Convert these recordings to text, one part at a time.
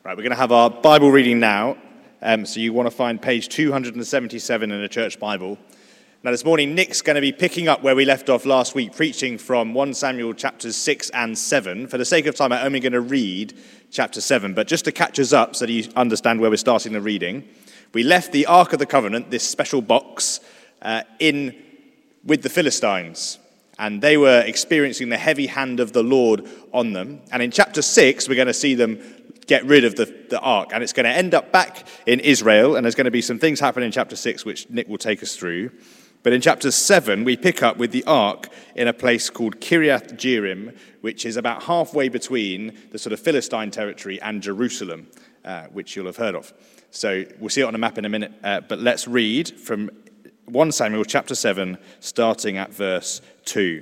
Right, we're going to have our Bible reading now. So you want to find page 277 in a church Bible. Now this morning, Nick's going to be picking up where we left off last week, preaching from 1 Samuel chapters 6 and 7. For the sake of time, I'm only going to read chapter 7, but just to catch us up so that you understand where we're starting the reading. We left the Ark of the Covenant, this special box, in with the Philistines, and they were experiencing the heavy hand of the Lord on them. And in chapter 6, we're going to see them get rid of the ark, and it's going to end up back in Israel, and there's going to be some things happen in chapter 6 which Nick will take us through. But in chapter 7, we pick up with the ark in a place called Kiriath Jearim, which is about halfway between the sort of Philistine territory and Jerusalem, which you'll have heard of. So we'll see it on a map in a minute, but let's read from 1 Samuel chapter 7, starting at verse 2.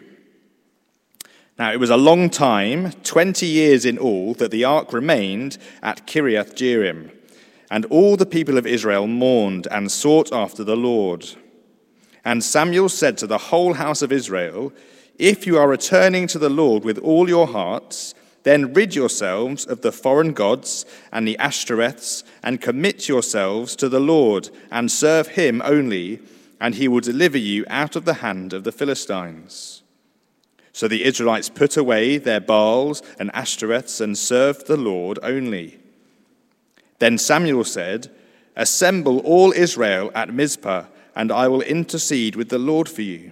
Now, it was a long time, 20 years in all, that the ark remained at Kiriath Jearim, and all the people of Israel mourned and sought after the Lord. And Samuel said to the whole house of Israel, "If you are returning to the Lord with all your hearts, then rid yourselves of the foreign gods and the Ashtoreths, and commit yourselves to the Lord, and serve him only, and he will deliver you out of the hand of the Philistines." So the Israelites put away their Baals and Ashtoreths and served the Lord only. Then Samuel said, "Assemble all Israel at Mizpah, and I will intercede with the Lord for you."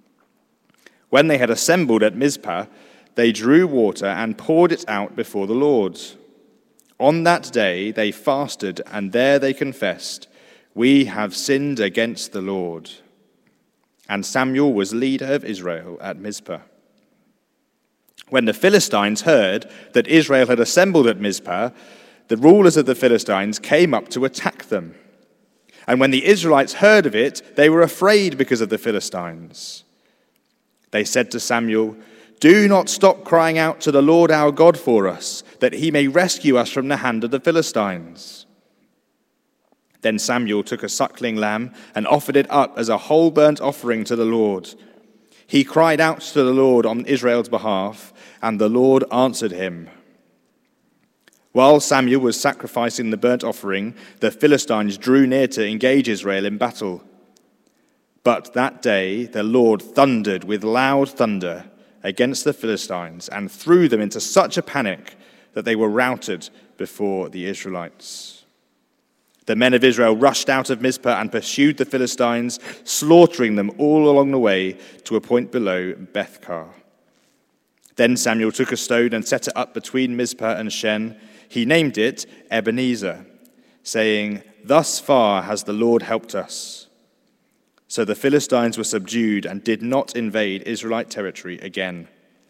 When they had assembled at Mizpah, they drew water and poured it out before the Lord. On that day they fasted, and there they confessed, "We have sinned against the Lord." And Samuel was leader of Israel at Mizpah. When the Philistines heard that Israel had assembled at Mizpah, the rulers of the Philistines came up to attack them. And when the Israelites heard of it, they were afraid because of the Philistines. They said to Samuel, "Do not stop crying out to the Lord our God for us, that he may rescue us from the hand of the Philistines." Then Samuel took a suckling lamb and offered it up as a whole burnt offering to the Lord. He cried out to the Lord on Israel's behalf, and the Lord answered him. While Samuel was sacrificing the burnt offering, the Philistines drew near to engage Israel in battle. But that day the Lord thundered with loud thunder against the Philistines and threw them into such a panic that they were routed before the Israelites. The men of Israel rushed out of Mizpah and pursued the Philistines, slaughtering them all along the way to a point below Bethkar. Then Samuel took a stone and set it up between Mizpah and Shen. He named it Ebenezer, saying, "Thus far has the Lord helped us." So the Philistines were subdued and did not invade Israelite territory again.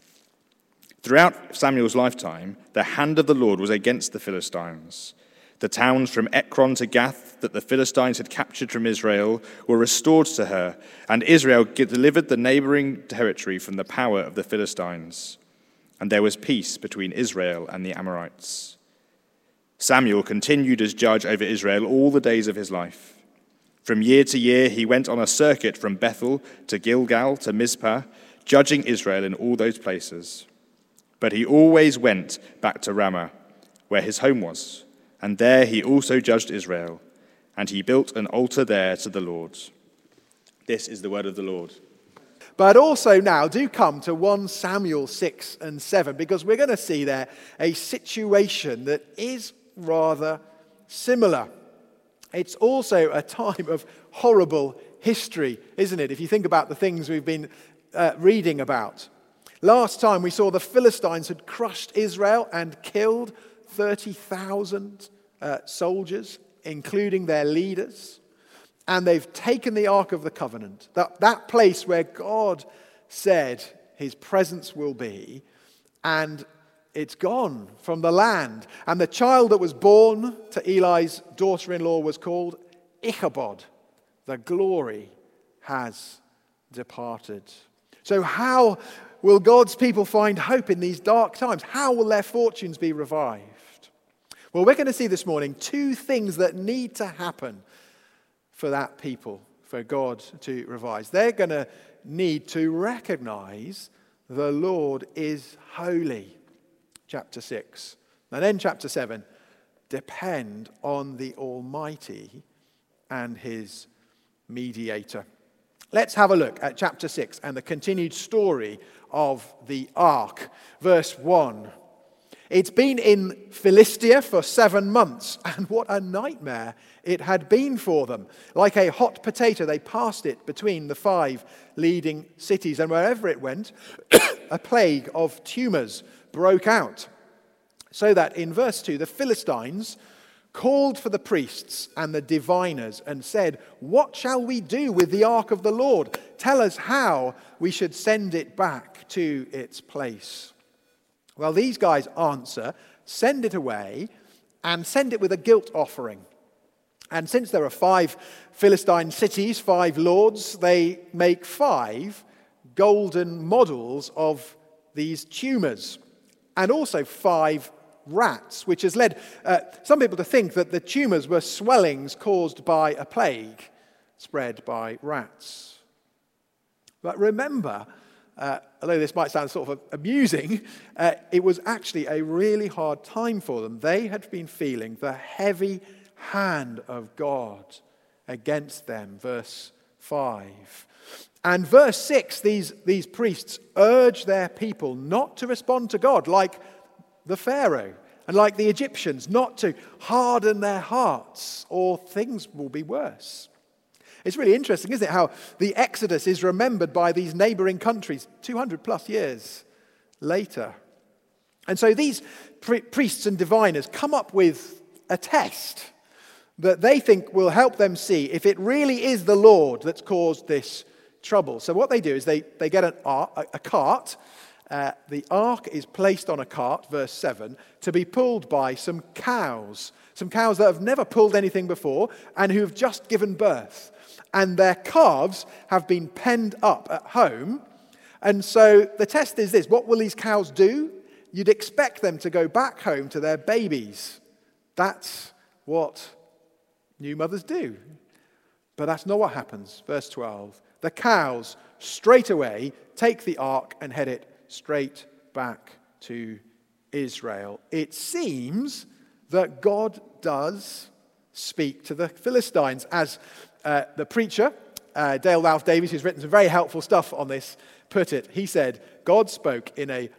Throughout Samuel's lifetime, the hand of the Lord was against the Philistines. The towns from Ekron to Gath that the Philistines had captured from Israel were restored to her, and Israel delivered the neighboring territory from the power of the Philistines. And there was peace between Israel and the Amorites. Samuel continued as judge over Israel all the days of his life. From year to year he went on a circuit from Bethel to Gilgal to Mizpah, judging Israel in all those places. But he always went back to Ramah, where his home was. And there he also judged Israel, and he built an altar there to the Lord. This is the word of the Lord. But also now do come to 1 Samuel 6 and 7, because we're going to see there a situation that is rather similar. It's also a time of horrible history, isn't it? If you think about the things we've been reading about. Last time we saw the Philistines had crushed Israel and killed 30,000 soldiers, including their leaders. And they've taken the Ark of the Covenant, that place where God said his presence will be, and it's gone from the land. And the child that was born to Eli's daughter-in-law was called Ichabod. The glory has departed. So how will God's people find hope in these dark times? How will their fortunes be revived? Well, we're going to see this morning two things that need to happen for that people, for God to revive. They're going to need to recognize the Lord is holy. Chapter 6. And then chapter 7. depend on the Almighty and his mediator. Let's have a look at chapter 6 and the continued story of the ark. Verse 1. It's been in Philistia for 7 months, and what a nightmare it had been for them. Like a hot potato, they passed it between the 5 leading cities, and wherever it went, a plague of tumors broke out. So that in verse 2, the Philistines called for the priests and the diviners and said, "What shall we do with the ark of the Lord? Tell us how we should send it back to its place." Well, these guys answer, "Send it away and send it with a guilt offering." And since there are 5 Philistine cities, 5 lords, they make 5 golden models of these tumors, and also 5 rats, which has led some people to think that the tumors were swellings caused by a plague spread by rats. But remember, although this might sound sort of amusing, it was actually a really hard time for them. They had been feeling the heavy hand of God against them, verse 5. And verse 6, these priests urge their people not to respond to God like the Pharaoh and like the Egyptians, not to harden their hearts or things will be worse. It's really interesting, isn't it, how the Exodus is remembered by these neighboring countries 200 plus years later. And so these priests and diviners come up with a test that they think will help them see if it really is the Lord that's caused this trouble. So what they do is they get a cart. The ark is placed on a cart, verse 7, to be pulled by some cows that have never pulled anything before and who have just given birth. And their calves have been penned up at home. And so the test is this: what will these cows do? You'd expect them to go back home to their babies. That's what new mothers do. But that's not what happens. Verse 12. The cows straight away take the ark and head it straight back to Israel. It seems that God does speak to the Philistines, as the preacher, Dale Ralph Davies, who's written some very helpful stuff on this, put it. He said, God spoke in a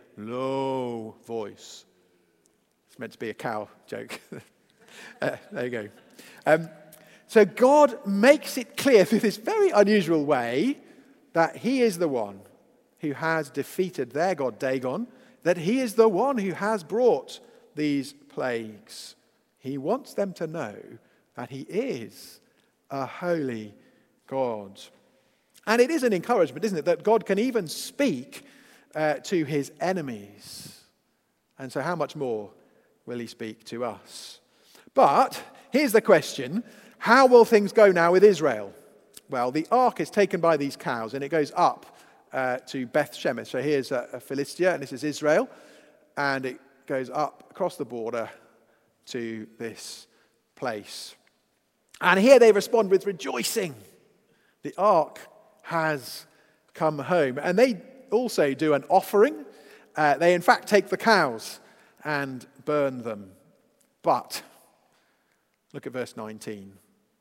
low voice. It's meant to be a cow joke. There you go. So God makes it clear through this very unusual way that he is the one who has defeated their god Dagon, that he is the one who has brought these plagues. He wants them to know that he is a holy God. And it is an encouragement, isn't it, that God can even speak to his enemies. And so how much more will he speak to us? But here's the question: how will things go now with Israel? Well, the ark is taken by these cows and it goes up to Beth Shemesh. So here's Philistia and this is Israel. And it goes up across the border to this place. And here they respond with rejoicing. The ark has come home. And they also do an offering. They in fact take the cows and burn them. But look at verse 19.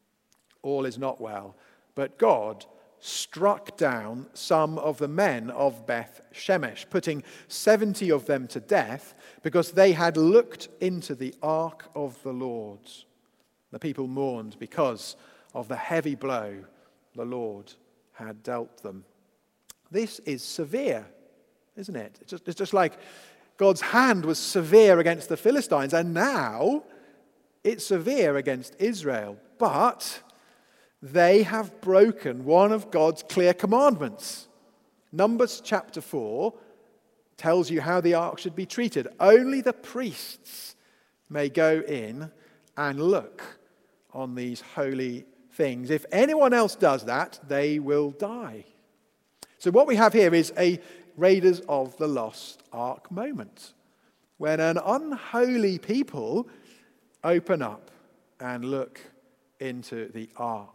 All is not well, but God struck down some of the men of Beth Shemesh, putting 70 of them to death because they had looked into the ark of the Lord. The people mourned because of the heavy blow the Lord had dealt them. This is severe, isn't it? It's just like God's hand was severe against the Philistines, and now it's severe against Israel. But they have broken one of God's clear commandments. Numbers chapter 4 tells you how the ark should be treated. Only the priests may go in and look on these holy things. If anyone else does that, they will die. So what we have here is a Raiders of the Lost Ark moment, when an unholy people open up and look into the ark.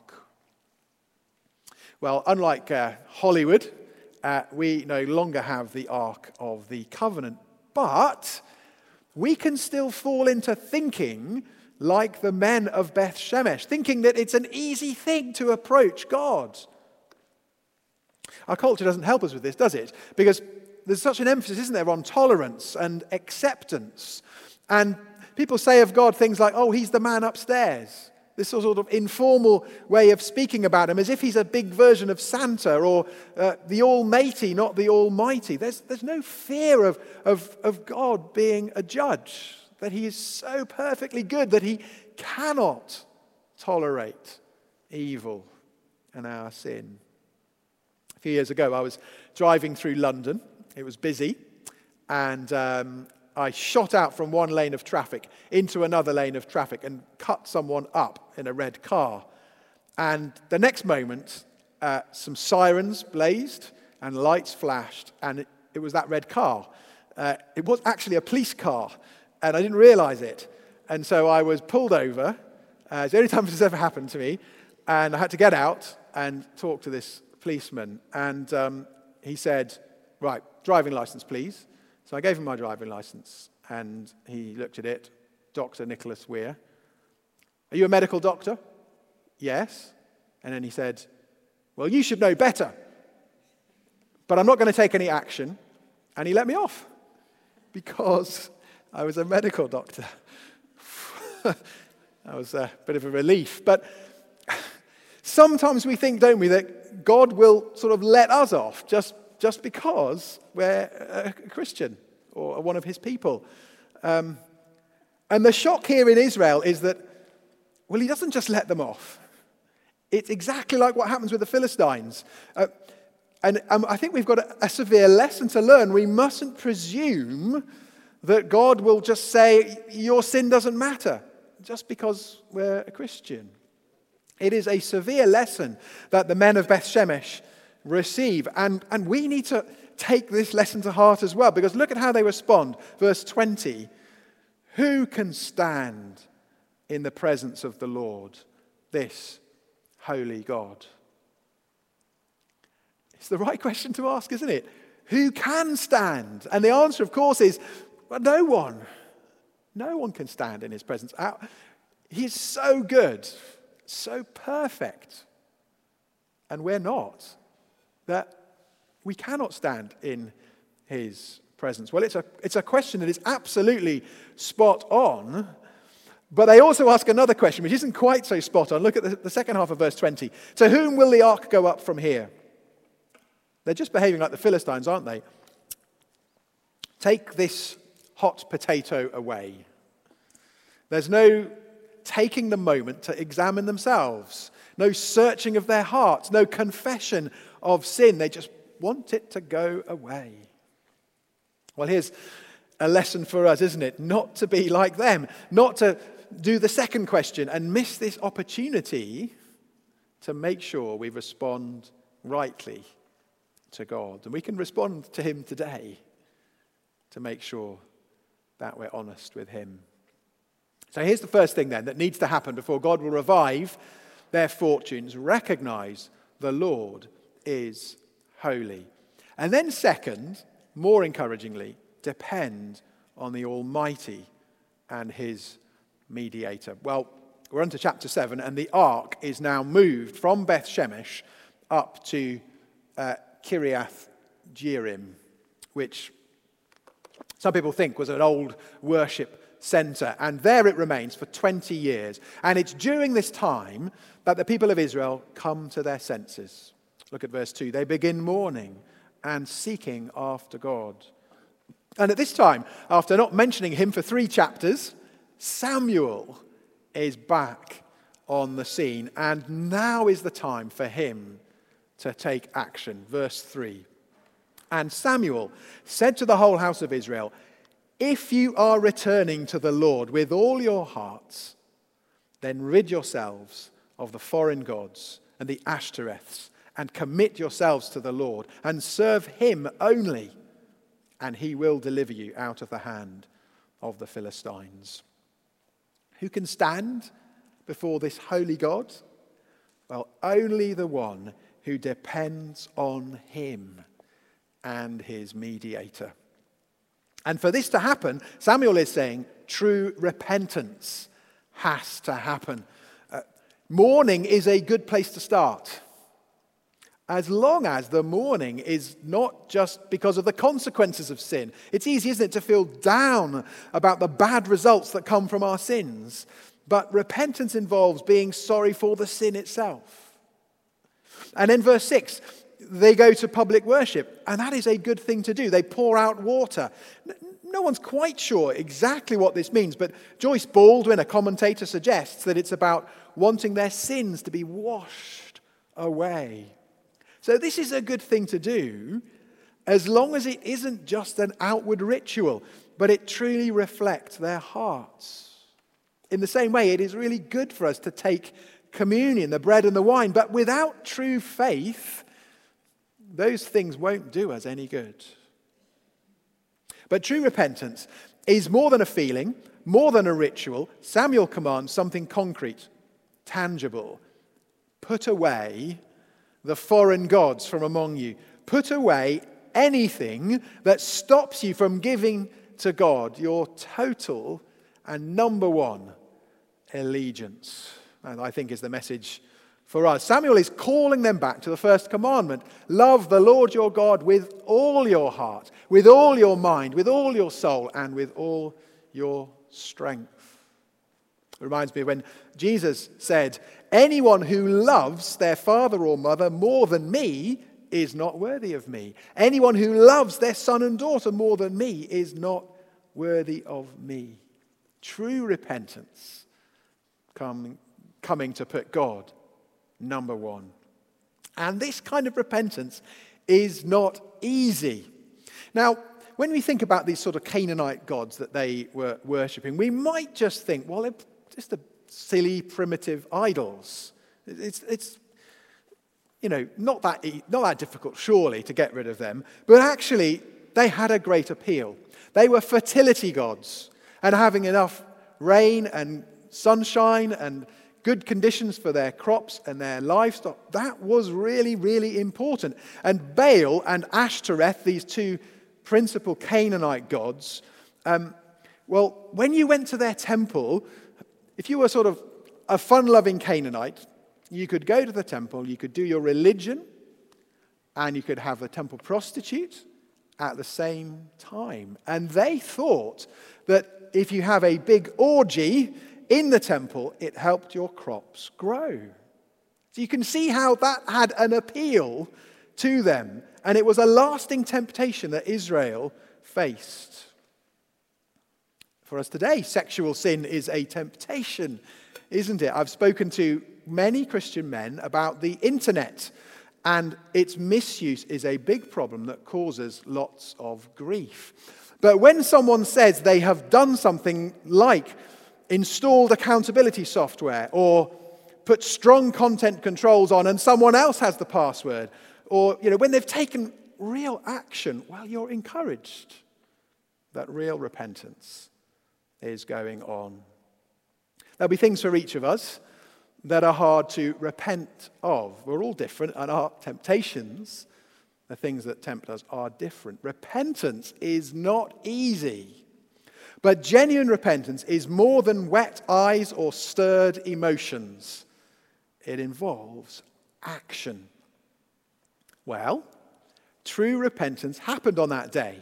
Well, unlike Hollywood, we no longer have the Ark of the Covenant, but we can still fall into thinking like the men of Beth Shemesh, thinking that it's an easy thing to approach God. Our culture doesn't help us with this, does it? Because there's such an emphasis, isn't there, on tolerance and acceptance. And people say of God things like, oh, he's the man upstairs. This sort of informal way of speaking about him, as if he's a big version of Santa or the Almighty, not the Almighty. There's no fear of God being a judge, that he is so perfectly good that he cannot tolerate evil and our sin. A few years ago, I was driving through London. It was busy, and I shot out from one lane of traffic into another lane of traffic and cut someone up in a red car. And the next moment, some sirens blazed and lights flashed, and it was that red car. It was actually a police car, and I didn't realize it. And so I was pulled over. It's the only time this has ever happened to me. And I had to get out and talk to this policeman. And he said, right, driving license, please. So I gave him my driving license, and he looked at it. Dr. Nicholas Weir. Are you a medical doctor? Yes. And then he said, well, you should know better. But I'm not going to take any action. And he let me off because I was a medical doctor. That was a bit of a relief. But sometimes we think, don't we, that God will sort of let us off just because we're a Christian or one of his people. And the shock here in Israel is that, well, he doesn't just let them off. It's exactly like what happens with the Philistines. And I think we've got a severe lesson to learn. We mustn't presume that God will just say, your sin doesn't matter, just because we're a Christian. It is a severe lesson that the men of Beth Shemesh receive. And we need to take this lesson to heart as well, because look at how they respond. Verse 20, who can stand in the presence of the Lord, this holy God? It's the right question to ask, isn't it? Who can stand? And the answer, of course, is, well, no one. No one can stand in his presence. He's so good, so perfect. And we're not. That we cannot stand in his presence. Well, it's a question that is absolutely spot on. But they also ask another question, which isn't quite so spot on. Look at the second half of verse 20. To whom will the ark go up from here? They're just behaving like the Philistines, aren't they? Take this hot potato away. There's no taking the moment to examine themselves. No searching of their hearts. No confession of sin. They just want it to go away. Well, here's a lesson for us, isn't it? Not to be like them. Not to do the second question and miss this opportunity to make sure we respond rightly to God. And we can respond to him today to make sure that we're honest with him. So here's the first thing then that needs to happen before God will revive their fortunes. Recognize the Lord is holy. And then second, more encouragingly, depend on the Almighty and his mediator. Well, we're on to chapter 7, and the ark is now moved from Beth Shemesh up to Kiriath Jearim, which some people think was an old worship center, and there it remains for 20 years. And it's during this time that the people of Israel come to their senses. Look at verse 2. They begin mourning and seeking after God. And at this time, after not mentioning him for 3 chapters, Samuel is back on the scene, and now is the time for him to take action. Verse 3. And Samuel said to the whole house of Israel, if you are returning to the Lord with all your hearts, then rid yourselves of the foreign gods and the Ashtoreths, and commit yourselves to the Lord, and serve him only, and he will deliver you out of the hand of the Philistines. Who can stand before this holy God? Well, only the one who depends on him and his mediator. And for this to happen, Samuel is saying true repentance has to happen. Mourning is a good place to start, as long as the mourning is not just because of the consequences of sin. It's easy, isn't it, to feel down about the bad results that come from our sins. But repentance involves being sorry for the sin itself. And in verse 6, they go to public worship, and that is a good thing to do. They pour out water. No one's quite sure exactly what this means, but Joyce Baldwin, a commentator, suggests that it's about wanting their sins to be washed away. So this is a good thing to do, as long as it isn't just an outward ritual, but it truly reflects their hearts. In the same way, it is really good for us to take communion, the bread and the wine, but without true faith, those things won't do us any good. But true repentance is more than a feeling, more than a ritual. Samuel commands something concrete, tangible. Put away the foreign gods from among you. Put away anything that stops you from giving to God your total and number one allegiance. And I think is the message for us. Samuel is calling them back to the first commandment. Love the Lord your God with all your heart, with all your mind, with all your soul, and with all your strength. It reminds me when Jesus said, anyone who loves their father or mother more than me is not worthy of me. Anyone who loves their son and daughter more than me is not worthy of me. True repentance coming to put God number one. And this kind of repentance is not easy. Now, when we think about these sort of Canaanite gods that they were worshipping, we might just think, well, they're just a silly, primitive idols. It's not that difficult, surely, to get rid of them. But actually, they had a great appeal. They were fertility gods, and having enough rain and sunshine and good conditions for their crops and their livestock, that was really, really important. And Baal and Ashtoreth, these two principal Canaanite gods, when you went to their temple, if you were sort of a fun-loving Canaanite, you could go to the temple, you could do your religion, and you could have a temple prostitute at the same time. And they thought that if you have a big orgy in the temple, it helped your crops grow. So you can see how that had an appeal to them. And it was a lasting temptation that Israel faced. For us today, sexual sin is a temptation, isn't it? I've spoken to many Christian men about the internet, and its misuse is a big problem that causes lots of grief. But when someone says they have done something like installed accountability software or put strong content controls on and someone else has the password, or when they've taken real action, well, you're encouraged that real repentance is going on. There'll be things for each of us that are hard to repent of. We're all different, and our temptations, the things that tempt us, are different. Repentance is not easy. But genuine repentance is more than wet eyes or stirred emotions. It involves action. Well, true repentance happened on that day.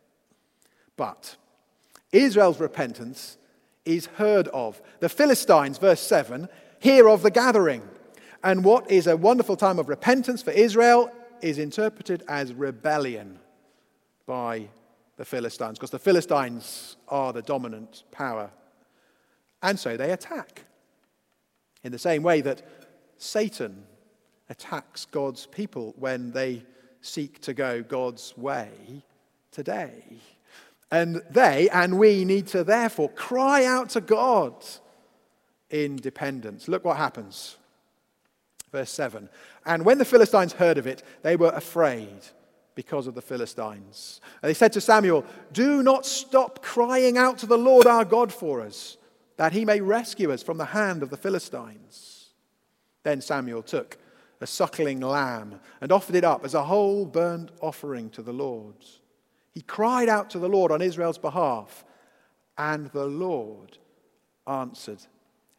But Israel's repentance is heard of. The Philistines, verse 7, hear of the gathering. And what is a wonderful time of repentance for Israel is interpreted as rebellion by the Philistines, because the Philistines are the dominant power. And so they attack. In the same way that Satan attacks God's people when they seek to go God's way today. And they and we need to therefore cry out to God in dependence. Look what happens. Verse 7. And when the Philistines heard of it, they were afraid because of the Philistines. And they said to Samuel, do not stop crying out to the Lord our God for us, that he may rescue us from the hand of the Philistines. Then Samuel took a suckling lamb and offered it up as a whole burnt offering to the Lord. He cried out to the Lord on Israel's behalf, and the Lord answered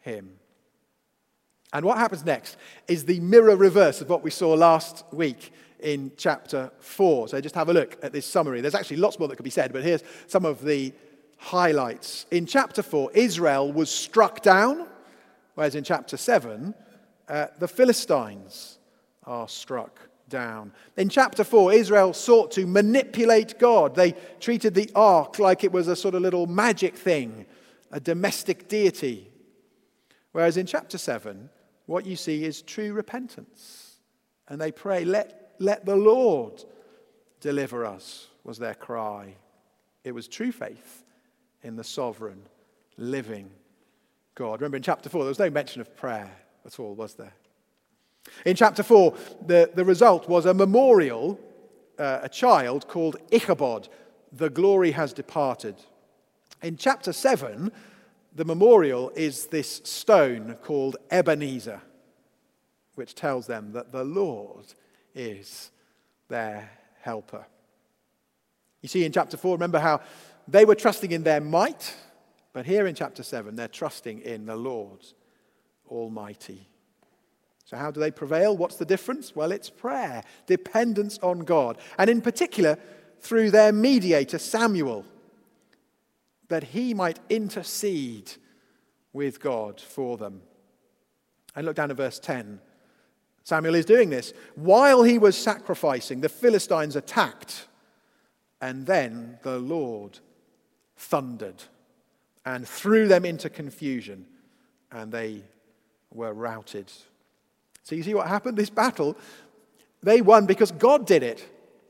him. And what happens next is the mirror reverse of what we saw last week in chapter 4. So just have a look at this summary. There's actually lots more that could be said, but here's some of the highlights. In chapter 4, Israel was struck down, whereas in chapter 7, the Philistines are struck down. In chapter 4, Israel sought to manipulate God. They treated the ark like it was a sort of little magic thing, a domestic deity. Whereas in chapter 7, what you see is true repentance. And they pray, let the Lord deliver us, was their cry. It was true faith in the sovereign, living God. Remember in chapter 4, there was no mention of prayer at all, was there? In chapter 4, the result was a memorial, a child called Ichabod. The glory has departed. In chapter 7, the memorial is this stone called Ebenezer, which tells them that the Lord is their helper. You see in chapter 4, remember how they were trusting in their might, but here in chapter 7, they're trusting in the Lord Almighty. So how do they prevail? What's the difference? Well, it's prayer, dependence on God, and in particular through their mediator, Samuel, that he might intercede with God for them. And look down at verse 10. Samuel is doing this. While he was sacrificing, the Philistines attacked, and then the Lord thundered and threw them into confusion, and they were routed. So you see what happened? This battle, they won because God did it.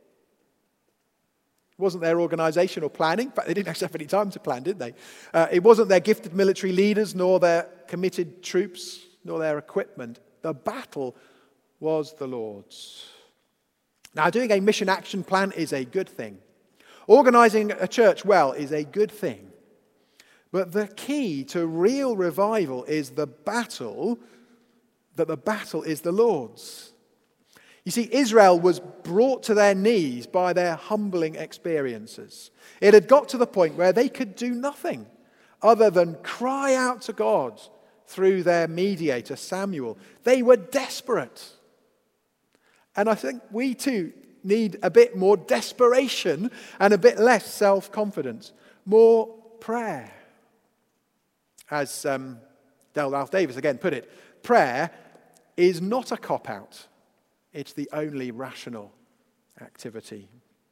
It wasn't their organization or planning. In fact, they didn't actually have any time to plan, did they? It wasn't their gifted military leaders, nor their committed troops, nor their equipment. The battle was the Lord's. Now, doing a mission action plan is a good thing. Organizing a church well is a good thing. But the key to real revival is that the battle is the Lord's. You see, Israel was brought to their knees by their humbling experiences. It had got to the point where they could do nothing other than cry out to God through their mediator, Samuel. They were desperate. And I think we too need a bit more desperation and a bit less self-confidence, more prayer. As Del Ralph Davis again put it, prayer is not a cop-out. It's the only rational activity.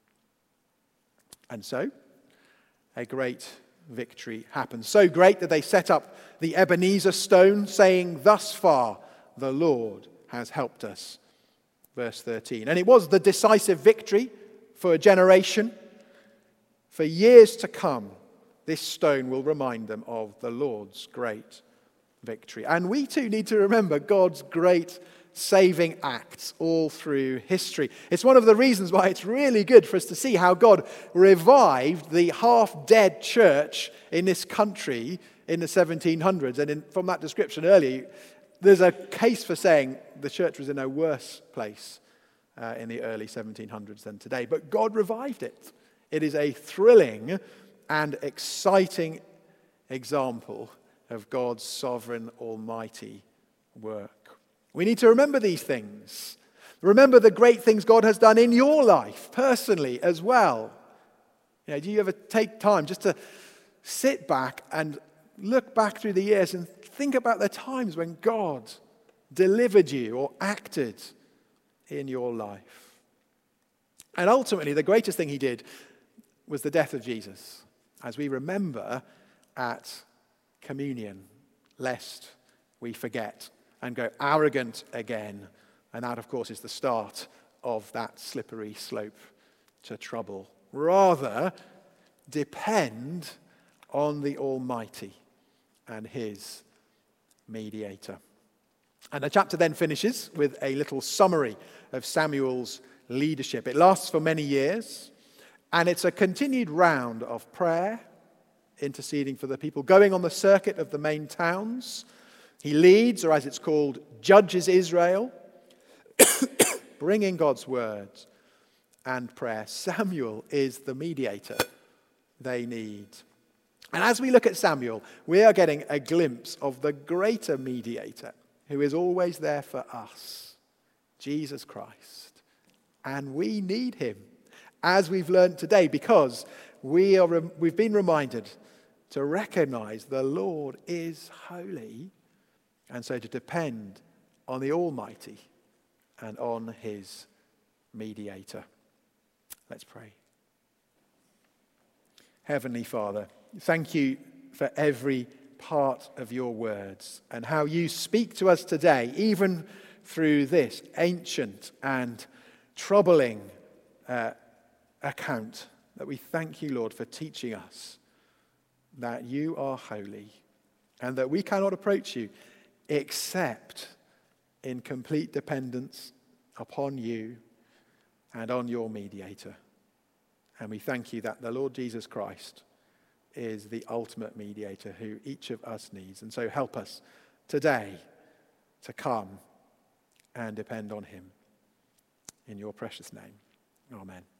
And so, a great victory happens. So great that they set up the Ebenezer stone, saying, "Thus far the Lord has helped us." Verse 13. And it was the decisive victory for a generation. For years to come, this stone will remind them of the Lord's great victory. And we too need to remember God's great saving acts all through history. It's one of the reasons why it's really good for us to see how God revived the half-dead church in this country in the 1700s. And from that description earlier, there's a case for saying the church was in a worse place in the early 1700s than today. But God revived it. It is a thrilling and exciting example of God's sovereign, almighty work. We need to remember these things. Remember the great things God has done in your life, personally, as well. You know, do you ever take time just to sit back and look back through the years and think about the times when God delivered you or acted in your life? And ultimately, the greatest thing he did was the death of Jesus, as we remember at communion, lest we forget and go arrogant again. And that, of course, is the start of that slippery slope to trouble. Rather, depend on the Almighty and his mediator. And the chapter then finishes with a little summary of Samuel's leadership. It lasts for many years, and it's a continued round of prayer, interceding for the people, going on the circuit of the main towns. He leads, or as it's called, judges Israel, bringing God's words and prayer. Samuel is the mediator they need. And as we look at Samuel, we are getting a glimpse of the greater mediator who is always there for us, Jesus Christ. And we need him, as we've learned today, because we've been reminded to recognize the Lord is holy, and so to depend on the Almighty and on his mediator. Let's pray. Heavenly Father, thank you for every part of your words and how you speak to us today, even through this ancient and troubling account. That we thank you, Lord, for teaching us that you are holy and that we cannot approach you except in complete dependence upon you and on your mediator. And we thank you that the Lord Jesus Christ is the ultimate mediator who each of us needs. And so help us today to come and depend on him. In your precious name. Amen.